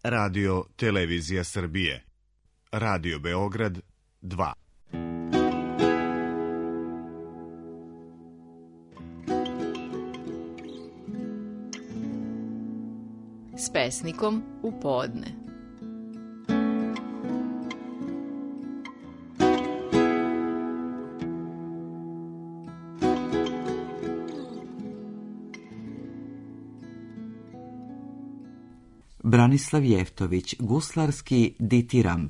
Radio Televizija Srbije, Radio Beograd 2. S pesnikom u podne. Branislav Jeftović, guslarski ditiramb.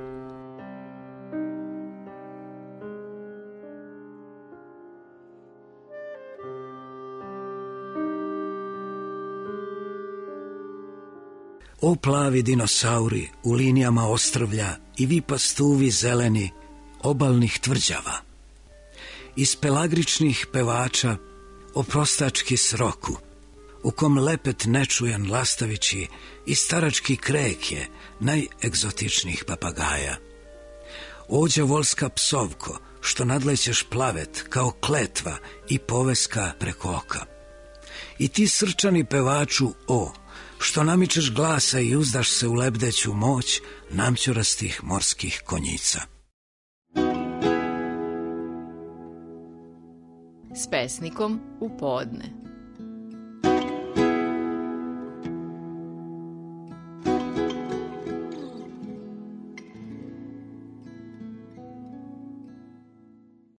O plavi dinosauri u linijama ostrvlja i vi pastuvi zeleni obalnih tvrđava. Iz pelagričnih pevača o prostački sroku, u kom lepet nečujan lastavići i starački krek je najegzotičnijih papagaja. O đavolska psovko, što nadlećeš plavet kao kletva i poveska preko oka. I ti srčani pevaču o, što namičeš glasa i uzdaš se u lebdeću moć namćurastih morskih konjica. S pesnikom u podne.